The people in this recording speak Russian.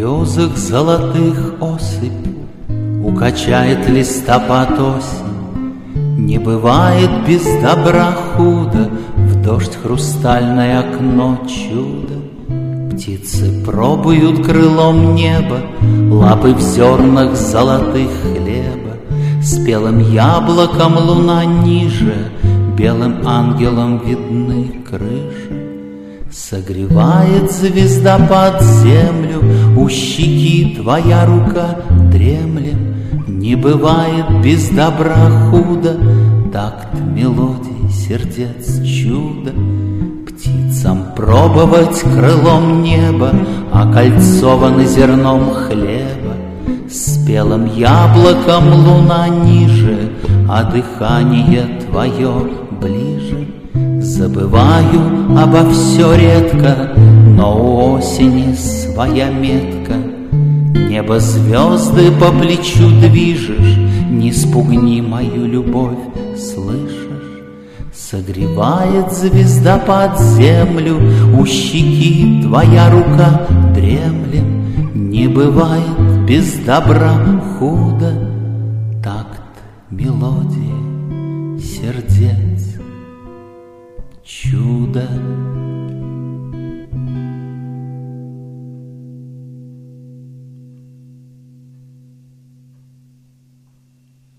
березах золотых осыпь укачает листопад осень. Не бывает без добра худо, в дождь хрустальное окно чудо. Птицы пробуют крылом небо, лапы в зернах золотых хлеба. Спелым яблоком луна ниже, белым ангелом видны крыши. Согревает звездопад землю, у щеки твоя рука дремлем. Не бывает без добра худо, такт мелодий сердец чудо. Птицам пробовать крылом неба, окольцованы зерном хлеба. Спелым яблоком луна ниже, а дыхание твое ближе. Забываю обо все редко, но у осени своя метка. Небо звезды по плечу движешь, не спугни мою любовь, слышишь? Согревает звездопад землю, у щеки твоя рука дремлем. Не бывает без добра худо, такт мелодии сердец чудо.